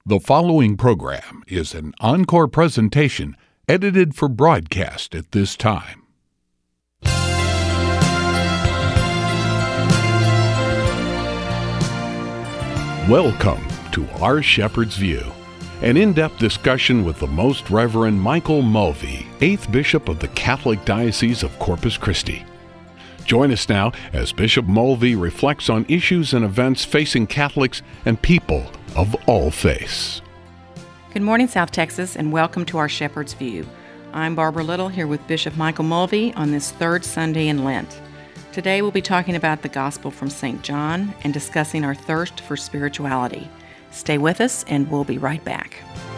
The following program is an encore presentation edited for broadcast at this time. Welcome to Our Shepherd's View, an in-depth discussion with the Most Reverend Michael Mulvey, 8th Bishop of the Catholic Diocese of Corpus Christi. Join us now as Bishop Mulvey reflects on issues and events facing Catholics and people of all faiths. Good morning, South Texas, and welcome to Our Shepherd's View. I'm Barbara Little here with Bishop Michael Mulvey on this third Sunday in Lent. Today we'll be talking about the Gospel from St. John and discussing our thirst for spirituality. Stay with us and we'll be right back.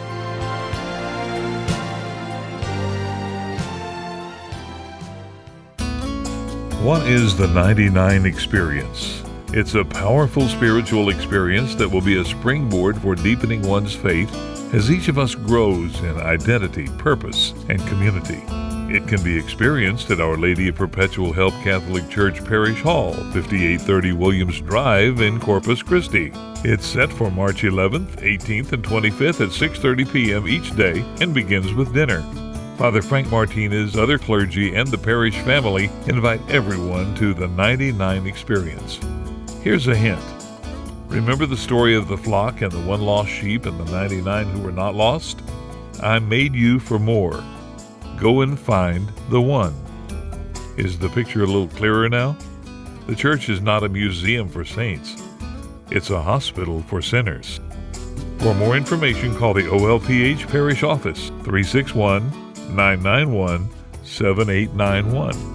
What is the 99 Experience? It's a powerful spiritual experience that will be a springboard for deepening one's faith as each of us grows in identity, purpose, and community. It can be experienced at Our Lady of Perpetual Help Catholic Church Parish Hall, 5830 Williams Drive in Corpus Christi. It's set for March 11th, 18th, and 25th at 6:30 p.m. each day and begins with dinner. Father Frank Martinez, other clergy, and the parish family invite everyone to the 99 Experience. Here's a hint. Remember the story of the flock and the one lost sheep and the 99 who were not lost? I made you for more. Go and find the one. Is the picture a little clearer now? The church is not a museum for saints. It's a hospital for sinners. For more information, call the OLPH Parish Office, 361-991-7891.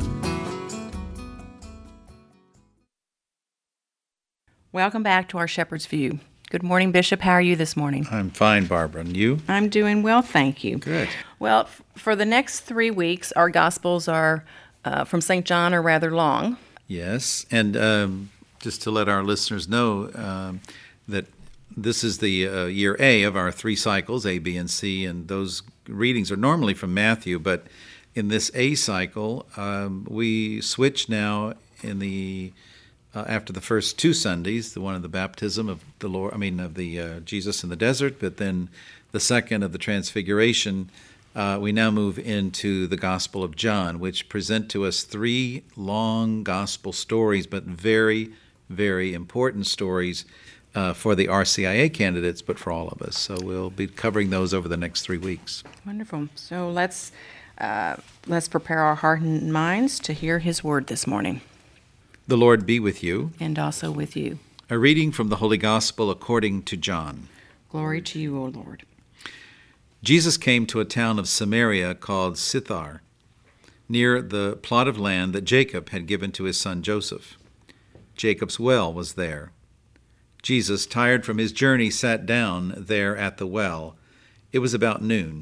Welcome back to Our Shepherd's View. Good morning, Bishop. How are you this morning? I'm fine, Barbara. And you? I'm doing well, thank you. Good. Well, for the next 3 weeks, our Gospels are from St. John are rather long. Yes, and just to let our listeners know that this is the year A of our 3 cycles, A, B, and C, and those readings are normally from Matthew, but in this A cycle, we switch now in the after the first 2 Sundays, the one of the baptism of the Lord, of the Jesus in the desert, but then the second of the Transfiguration, we now move into the Gospel of John, which present to us 3 long gospel stories, but very, very important stories for the RCIA candidates, but for all of us. So we'll be covering those over the next 3 weeks. Wonderful. So let's prepare our heart and minds to hear His word this morning. The Lord be with you. And also with you. A reading from the Holy Gospel according to John. Glory to you, O Lord. Jesus came to a town of Samaria called Sychar, near the plot of land that Jacob had given to his son Joseph. Jacob's well was there. Jesus, tired from his journey, sat down there at the well. It was about noon.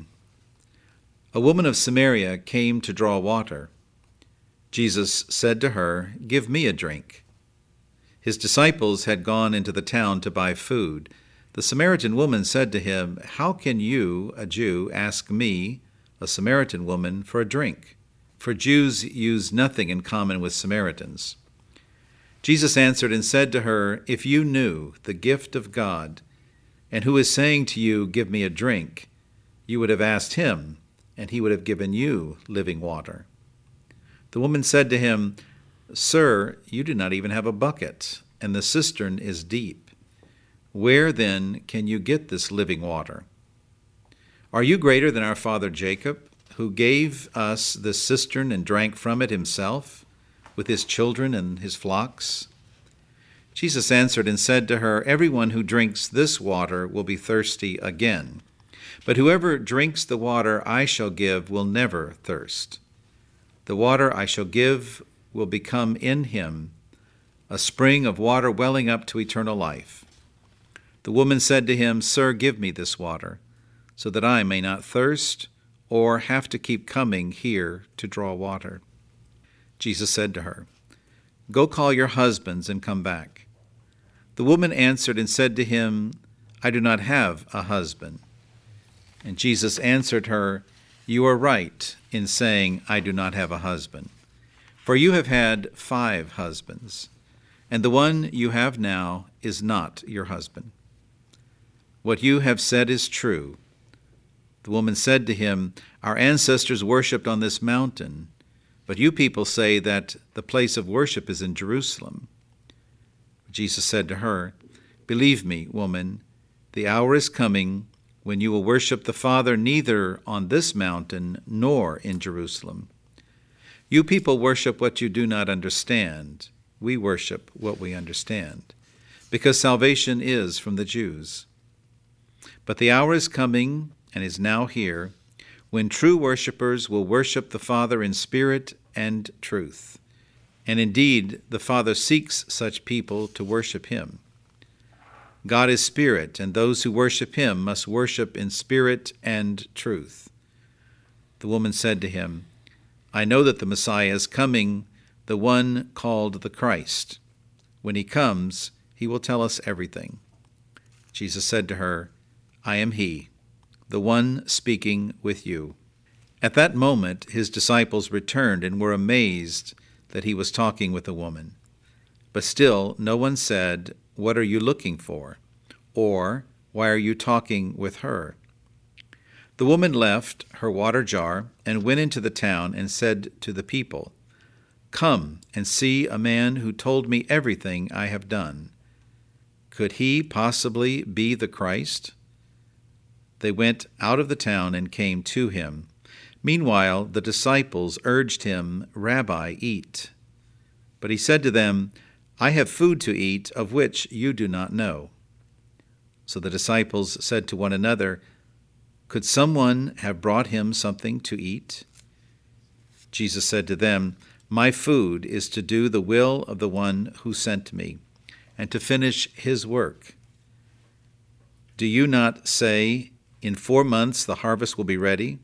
A woman of Samaria came to draw water. Jesus said to her, "Give me a drink." His disciples had gone into the town to buy food. The Samaritan woman said to him, "How can you, a Jew, ask me, a Samaritan woman, for a drink?" For Jews use nothing in common with Samaritans. Jesus answered and said to her, "If you knew the gift of God, and who is saying to you, 'Give me a drink,' you would have asked him, and he would have given you living water." The woman said to him, "Sir, you do not even have a bucket, and the cistern is deep. Where then can you get this living water? Are you greater than our father Jacob, who gave us this cistern and drank from it himself, with his children and his flocks?" Jesus answered and said to her, "Everyone who drinks this water will be thirsty again. But whoever drinks the water I shall give will never thirst. The water I shall give will become in him a spring of water welling up to eternal life." The woman said to him, "Sir, give me this water, so that I may not thirst or have to keep coming here to draw water." Jesus said to her, "Go call your husbands and come back." The woman answered and said to him, "I do not have a husband." And Jesus answered her, "You are right in saying, 'I do not have a husband.' For you have had 5 husbands, and the one you have now is not your husband. What you have said is true." The woman said to him, "Our ancestors worshipped on this mountain, but you people say that the place of worship is in Jerusalem." Jesus said to her, "Believe me, woman, the hour is coming when you will worship the Father neither on this mountain nor in Jerusalem. You people worship what you do not understand. We worship what we understand, because salvation is from the Jews. But the hour is coming, and is now here, when true worshipers will worship the Father in spirit and truth. And indeed, the Father seeks such people to worship him. God is spirit, and those who worship him must worship in spirit and truth." The woman said to him, "I know that the Messiah is coming, the one called the Christ. When he comes, he will tell us everything." Jesus said to her, "I am he, the one speaking with you." At that moment his disciples returned and were amazed that he was talking with a woman. But still no one said, "What are you looking for?" or "Why are you talking with her?" The woman left her water jar and went into the town and said to the people, "Come and see a man who told me everything I have done. Could he possibly be the Christ?" They went out of the town and came to him. Meanwhile, the disciples urged him, "Rabbi, eat." But he said to them, "I have food to eat of which you do not know." So the disciples said to one another, "Could someone have brought him something to eat?" Jesus said to them, "My food is to do the will of the one who sent me, and to finish his work. Do you not say, 'In 4 months the harvest will be ready'?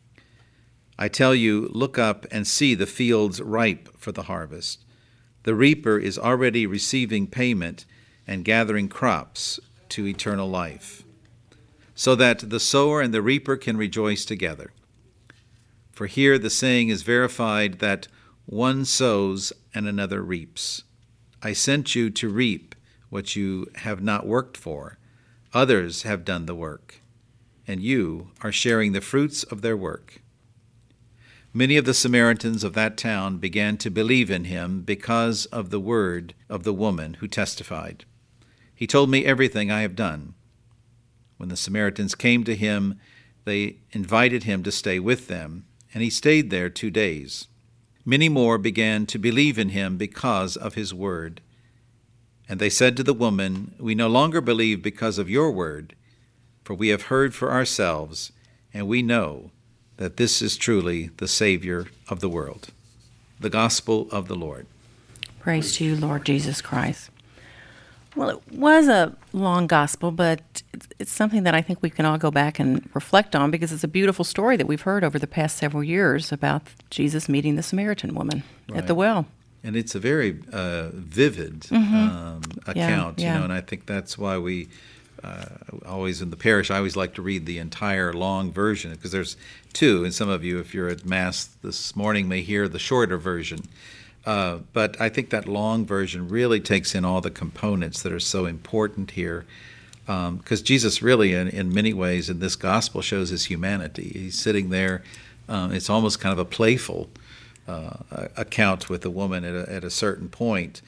I tell you, look up and see the fields ripe for the harvest. The reaper is already receiving payment and gathering crops to eternal life, so that the sower and the reaper can rejoice together. For here the saying is verified that one sows and another reaps. I sent you to reap what you have not worked for. Others have done the work, and you are sharing the fruits of their work." Many of the Samaritans of that town began to believe in him because of the word of the woman who testified, "He told me everything I have done." When the Samaritans came to him, they invited him to stay with them, and he stayed there 2 days. Many more began to believe in him because of his word. And they said to the woman, "We no longer believe because of your word, for we have heard for ourselves, and we know that this is truly the Savior of the world." The Gospel of the Lord. Praise to you, Lord Jesus Christ. Well, it was a long gospel, but it's something that I think we can all go back and reflect on, because it's a beautiful story that we've heard over the past several years about Jesus meeting the Samaritan woman at the well. And it's a very vivid account, Yeah. and I think that's why we always in the parish, I always like to read the entire long version, because there's 2, and some of you, if you're at Mass this morning, may hear the shorter version. But I think that long version really takes in all the components that are so important here, because Jesus really, in many ways, in this gospel shows his humanity. He's sitting there. It's almost kind of a playful account with the woman at a certain point.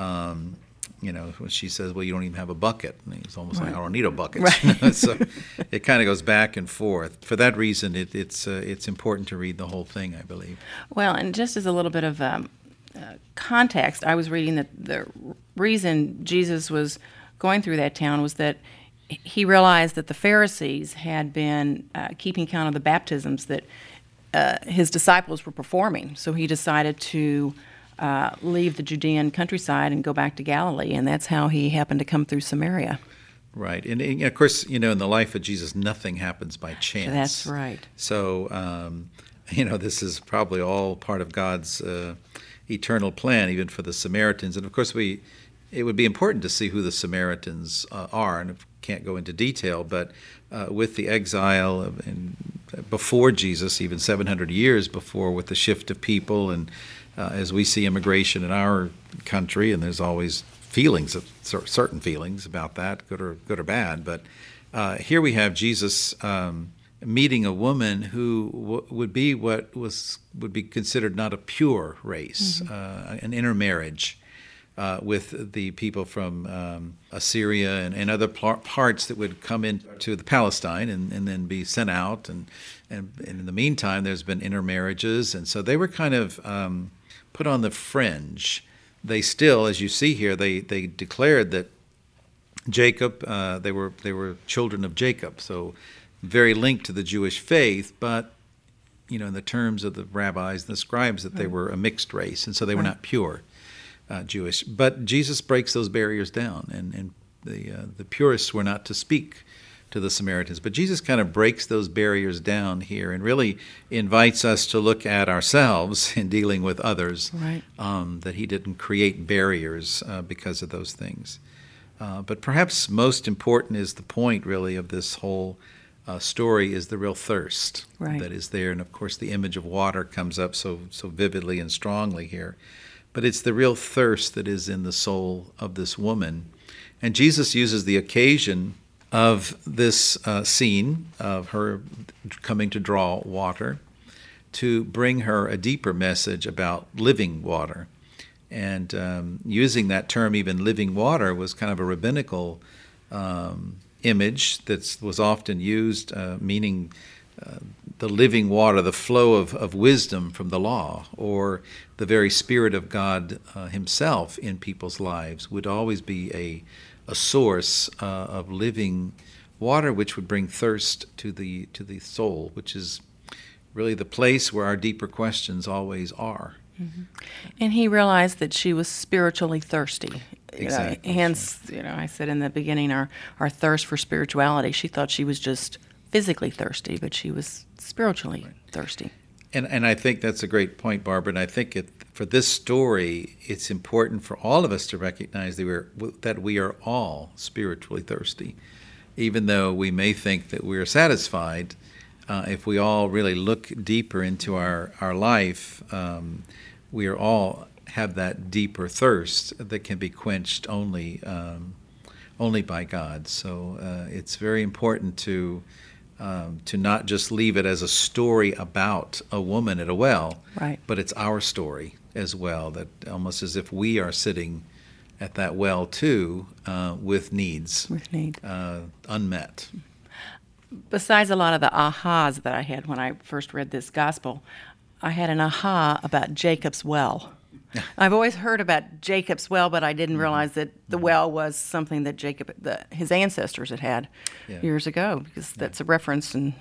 When she says, "Well, you don't even have a bucket." And he's almost like, "I don't need a bucket." Right. So it kind of goes back and forth. For that reason, it's important to read the whole thing, I believe. Well, and just as a little bit of context, I was reading that the reason Jesus was going through that town was that he realized that the Pharisees had been keeping count of the baptisms that his disciples were performing. So he decided to leave the Judean countryside and go back to Galilee, and that's how he happened to come through Samaria. Right. And of course, in the life of Jesus, nothing happens by chance. That's right. So, this is probably all part of God's eternal plan, even for the Samaritans. And of course, it would be important to see who the Samaritans are, and I can't go into detail, but with the exile and before Jesus, even 700 years before, with the shift of people, and as we see immigration in our country, and there's always certain feelings about that, good or bad, but Here we have Jesus meeting a woman who would be would be considered not a pure race, an intermarriage with the people from Assyria and other parts that would come into the Palestine and then be sent out. And in the meantime, there's been intermarriages, and so they were kind of put on the fringe. They still, as you see here, they declared that Jacob, they were children of Jacob, so very linked to the Jewish faith, but in the terms of the rabbis and the scribes, that they were a mixed race, and so they were not pure Jewish. But Jesus breaks those barriers down, and the purists were not to speak to the Samaritans. But Jesus kind of breaks those barriers down here and really invites us to look at ourselves in dealing with others, that he didn't create barriers because of those things. But perhaps most important is the point, really, of this whole story is the real thirst that is there. And, of course, the image of water comes up so vividly and strongly here. But it's the real thirst that is in the soul of this woman. And Jesus uses the occasion of this scene of her coming to draw water to bring her a deeper message about living water. And using that term, even living water, was kind of a rabbinical image that was often used, meaning the living water, the flow of wisdom from the law, or the very Spirit of God himself in people's lives would always be a source of living water, which would bring thirst to the soul, which is really the place where our deeper questions always are. Mm-hmm. And he realized that she was spiritually thirsty. Exactly. Hence, I said in the beginning, our thirst for spirituality. She thought she was just physically thirsty, but she was spiritually thirsty. And I think that's a great point, Barbara. And I think for this story, it's important for all of us to recognize that we are all spiritually thirsty, even though we may think that we're satisfied. If we all really look deeper into our life, we are all have that deeper thirst that can be quenched only by God. So it's very important to not just leave it as a story about a woman at a well, but it's our story as well, that almost as if we are sitting at that well too, with needs unmet. Besides a lot of the ahas that I had when I first read this gospel, I had an aha about Jacob's well. I've always heard about Jacob's well, but I didn't realize that the well was something that his ancestors had years ago, because that's a reference and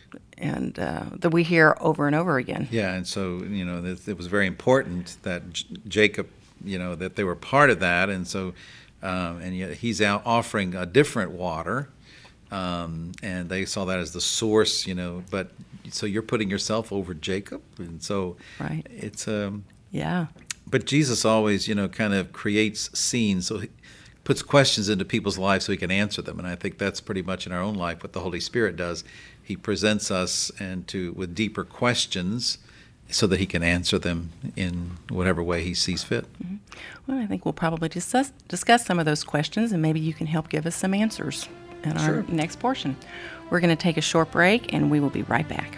that we hear over and over again. Yeah, and so it was very important that Jacob, that they were part of that, and so and yet he's out offering a different water. And they saw that as the source, but so you're putting yourself over Jacob, and so it's But Jesus always, kind of creates scenes, so he puts questions into people's lives so he can answer them, and I think that's pretty much in our own life what the Holy Spirit does. He presents us with deeper questions, so that he can answer them in whatever way he sees fit. Mm-hmm. Well, I think we'll probably discuss some of those questions, and maybe you can help give us some answers in our next portion. We're going to take a short break, and we will be right back.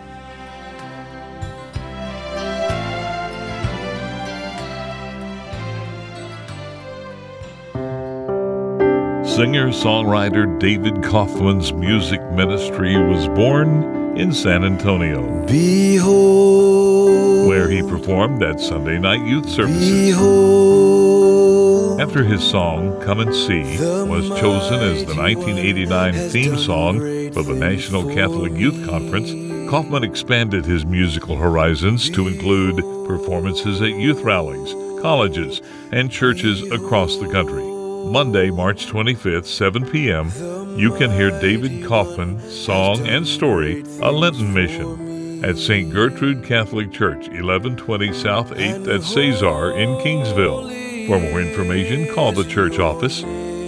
Singer-songwriter David Kaufman's music ministry was born in San Antonio, Behold, where he performed at Sunday night youth services. Behold, After his song, Come and See, was chosen as the 1989 theme song for the National Catholic Youth Conference, Kaufman expanded his musical horizons to include performances at youth rallies, colleges, and churches across the country. Monday, March 25th, 7 p.m., you can hear David Kaufman's song and story, A Lenten Mission, at St. Gertrude Catholic Church, 1120 South 8th at Cesar in Kingsville. For more information, call the church office,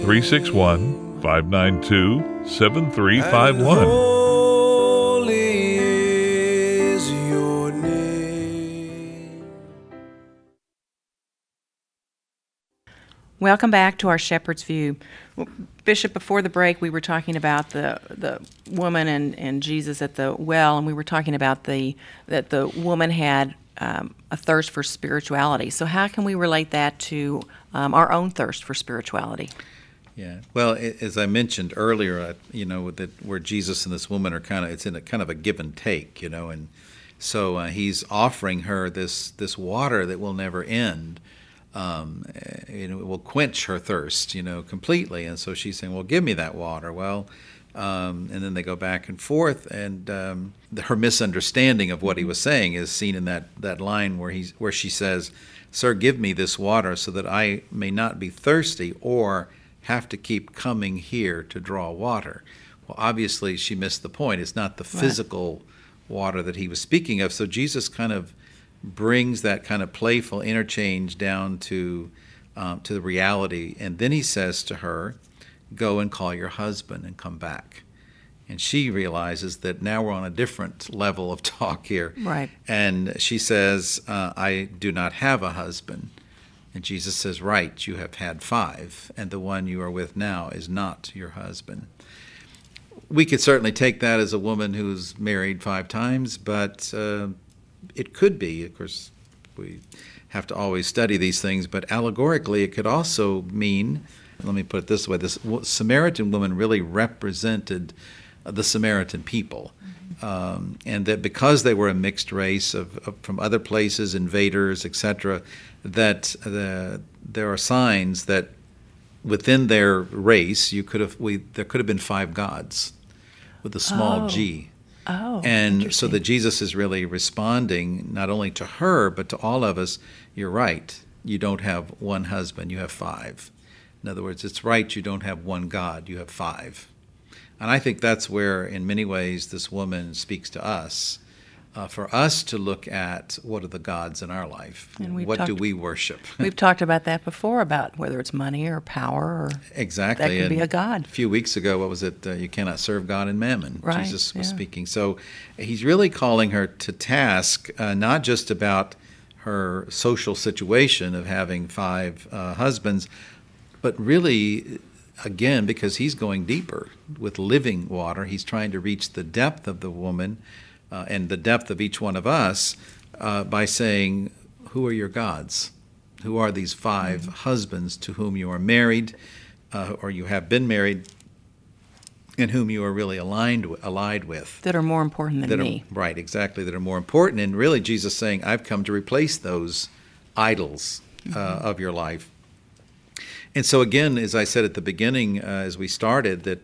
361-592-7351. holy is your name. Welcome back to our Shepherd's View. Well, Bishop, before the break, we were talking about the woman and Jesus at the well, and we were talking about that the woman had a thirst for spirituality. So how can we relate that to our own thirst for spirituality? Yeah. Well, as I mentioned earlier, that where Jesus and this woman are it's in a kind of a give and take, and so he's offering her this water that will never end. It will quench her thirst, completely. And so she's saying, well, give me that water. Well, and then they go back and forth, and her misunderstanding of what he was saying is seen in that line where she says, "Sir, give me this water so that I may not be thirsty or have to keep coming here to draw water." Well, obviously she missed the point. It's not the physical water that he was speaking of. So Jesus kind of brings that kind of playful interchange down to the reality, and then he says to her, "Go and call your husband and come back." And she realizes that now we're on a different level of talk here. Right. And she says, "I do not have a husband." And Jesus says, "Right, you have had 5, and the one you are with now is not your husband." We could certainly take that as a woman who's married 5 times, but it could be. Of course, we have to always study these things, but allegorically it could also mean, let me put it this way, this Samaritan woman really represented the Samaritan people. And that because they were a mixed race from other places, invaders, etc., that there are signs that within their race there could have been 5 gods with a small g. Oh, and so that Jesus is really responding not only to her, but to all of us. You're right. You don't have one husband. You have 5. In other words, it's right you don't have one God. You have 5. And I think that's where, in many ways, this woman speaks to us, for us to look at what are the gods in our life. And what do we worship? We've talked about that before, about whether it's money or power. Or exactly. That could be a god. A few weeks ago, what was it? You cannot serve God and mammon. Right, Jesus was speaking. So he's really calling her to task, not just about her social situation of having 5 husbands, but really, again, because he's going deeper with living water. He's trying to reach the depth of the woman and the depth of each one of us by saying, who are your gods? Who are these 5 husbands to whom you are married or you have been married and whom you are really allied with? That are more important than me. Right, exactly, that are more important. And really Jesus saying, I've come to replace those idols of your life. And so again, as I said at the beginning, as we started, that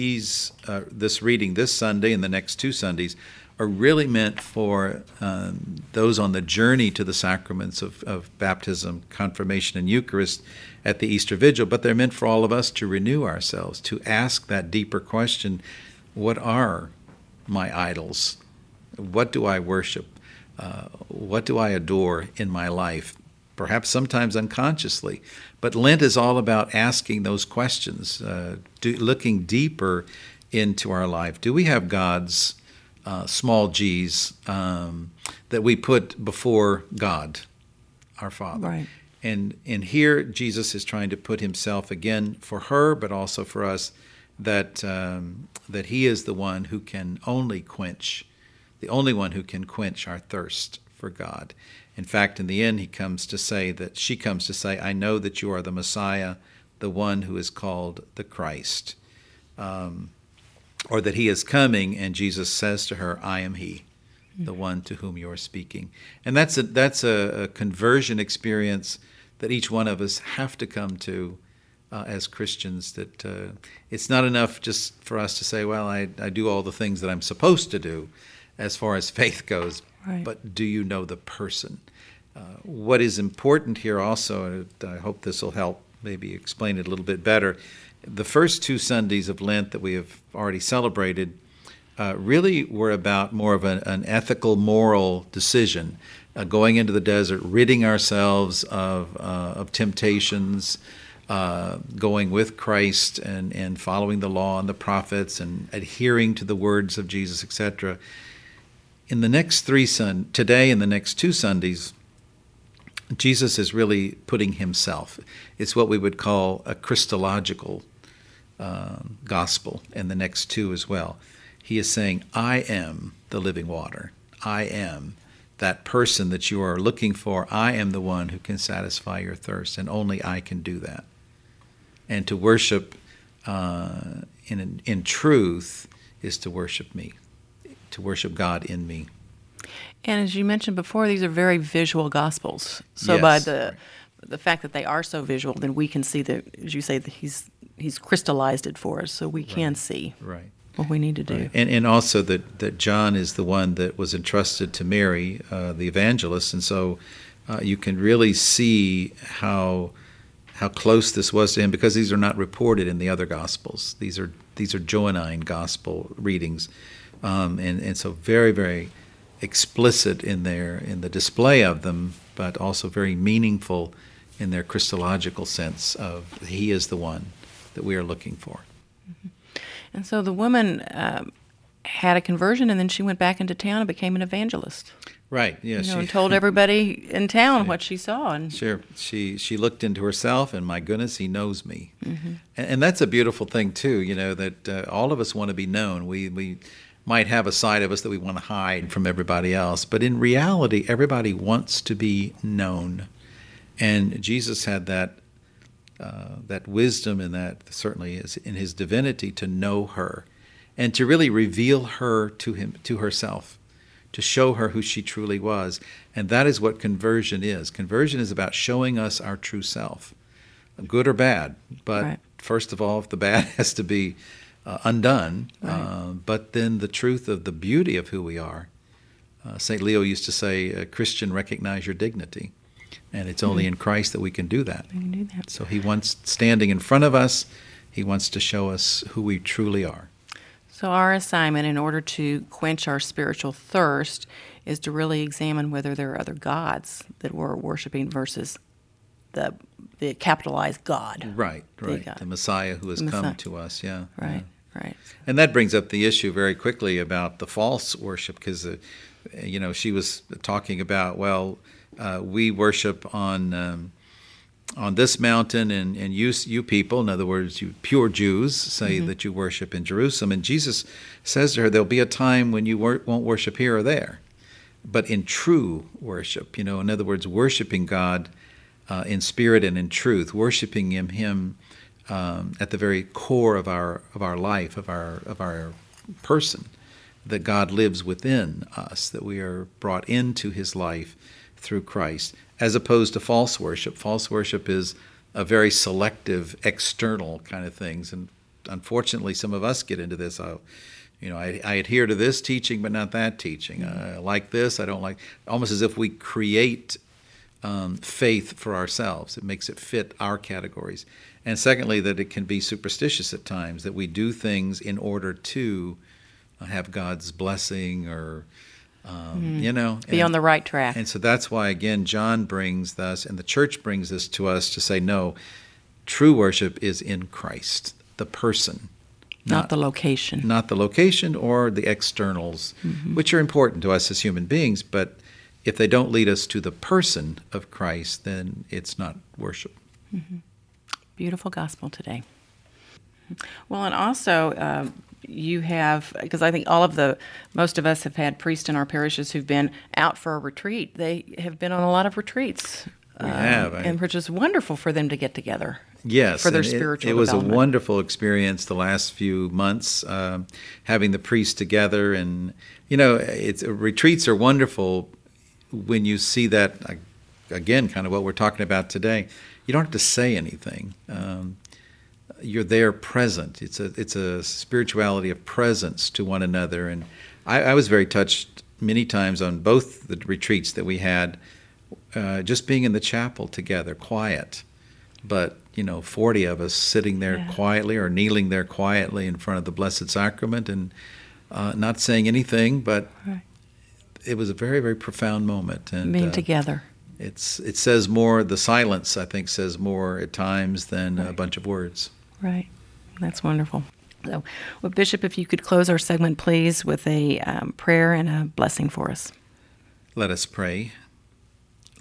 this reading this Sunday and the next 2 Sundays are really meant for those on the journey to the sacraments of baptism, confirmation, and Eucharist at the Easter Vigil, but they're meant for all of us to renew ourselves, to ask that deeper question, what are my idols? What do I worship? What do I adore in my life? Perhaps sometimes unconsciously. But Lent is all about asking those questions, looking deeper into our life. Do we have gods, small g's, that we put before God, our Father? Right. And here Jesus is trying to put himself again for her, but also for us, that he is the one who can the only one who can quench our thirst for God. In fact, in the end, she comes to say, I know that you are the Messiah, the one who is called the Christ, or that he is coming, and Jesus says to her, I am he, the one to whom you are speaking. And that's a conversion experience that each one of us have to come to as Christians, that it's not enough just for us to say, well, I do all the things that I'm supposed to do as far as faith goes. Right. But do you know the person? What is important here also, and I hope this will help maybe explain it a little bit better, the first 2 Sundays of Lent that we have already celebrated really were about more of an ethical, moral decision, going into the desert, ridding ourselves of temptations, going with Christ and following the law and the prophets and adhering to the words of Jesus, etc. In the next today and the next 2 Sundays, Jesus is really putting himself. It's what we would call a Christological gospel, and the next two as well. He is saying, I am the living water. I am that person that you are looking for. I am the one who can satisfy your thirst, and only I can do that. And to worship in truth is to worship me, to worship God in me. And as you mentioned before, these are very visual gospels. So Yes, by right. the fact that they are so visual, then we can see that, as you say, that he's crystallized it for us, so we can see Right. what we need to do. Right. And also that John is the one that was entrusted to Mary, the evangelist, and so you can really see how close this was to him, because these are not reported in the other Gospels. These are Johannine Gospel readings, and so very, very explicit in the display of them, but also very meaningful in their Christological sense of he is the one that we are looking for. And so the woman had a conversion, and then she went back into town and became an evangelist. Right. Yes. And told everybody in town what she saw. And Sure. She looked into herself, and my goodness, he knows me. Mm-hmm. And that's a beautiful thing too. That all of us want to be known. We might have a side of us that we want to hide from everybody else, but in reality, everybody wants to be known. And Jesus had that wisdom, and that certainly is in his divinity, to know her and to really reveal her to herself, to show her who she truly was. And that is what conversion is. Conversion is about showing us our true self, good or bad. But Right. first of all, if the bad has to be undone, Right. but then the truth of the beauty of who we are. St. Leo used to say, Christian, recognize your dignity. And it's only in Christ that we can do that. we can do that. So he wants, standing in front of us, he wants to show us who we truly are. So our assignment, in order to quench our spiritual thirst, is to really examine whether there are other gods that we're worshiping versus the capitalized God. Right, right. God. The Messiah who has The come Messiah. to us, yeah. Right, yeah. right. And that brings up the issue very quickly about the false worship, because, she was talking about, we worship on this mountain, and you people, in other words, you pure Jews, say that you worship in Jerusalem. And Jesus says to her, there'll be a time when you won't worship here or there, but in true worship, in other words, worshiping God in spirit and in truth, worshiping Him at the very core of our life, of our person, that God lives within us, that we are brought into His life through Christ, as opposed to false worship. False worship is a very selective, external kind of things, and unfortunately, some of us get into this. I adhere to this teaching, but not that teaching. I like this, I don't like. Almost as if we create faith for ourselves. It makes it fit our categories. And secondly, that it can be superstitious at times, that we do things in order to have God's blessing or. Be on the right track. And so that's why, again, John brings this, and the church brings this to us to say, no, true worship is in Christ, the person. Not the location. Not the location or the externals, which are important to us as human beings, but if they don't lead us to the person of Christ, then it's not worship. Beautiful gospel today. Well, and also you have, because I think most of us have had priests in our parishes who've been out for a retreat. They have been on a lot of retreats. We have. And which is wonderful for them to get together. Yes. For their and spiritual it was development. a wonderful experience the last few months, having the priests together. And, retreats are wonderful when you see that, again, kind of what we're talking about today. You don't have to say anything. You're there present. It's a spirituality of presence to one another. And I was very touched many times on both the retreats that we had, just being in the chapel together, quiet. But, 40 of us sitting there quietly or kneeling there quietly in front of the Blessed Sacrament and not saying anything, but it was a very, very profound moment. And Being together. it says more, the silence, I think, says more at times than a bunch of words. Right. That's wonderful. So, well, Bishop, if you could close our segment, please, with a prayer and a blessing for us. Let us pray.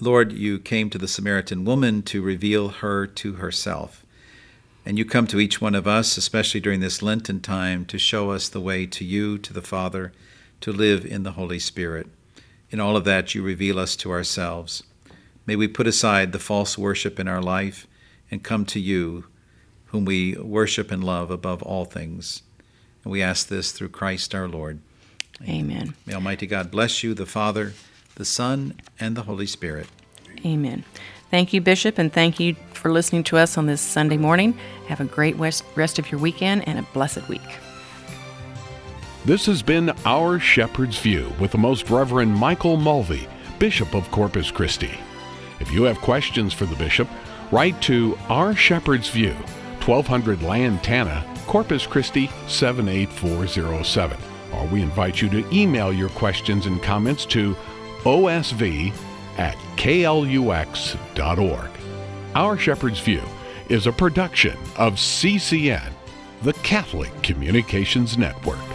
Lord, you came to the Samaritan woman to reveal her to herself. And you come to each one of us, especially during this Lenten time, to show us the way to you, to the Father, to live in the Holy Spirit. In all of that, you reveal us to ourselves. May we put aside the false worship in our life and come to you, whom we worship and love above all things. And we ask this through Christ our Lord. Amen. May Almighty God bless you, the Father, the Son, and the Holy Spirit. Amen. Thank you, Bishop, and thank you for listening to us on this Sunday morning. Have a great rest of your weekend and a blessed week. This has been Our Shepherd's View with the Most Reverend Michael Mulvey, Bishop of Corpus Christi. If you have questions for the Bishop, write to Our Shepherd's View, 1200 Lantana, Corpus Christi 78407. Or we invite you to email your questions and comments to osv@klux.org. Our Shepherd's View is a production of CCN, the Catholic Communications Network.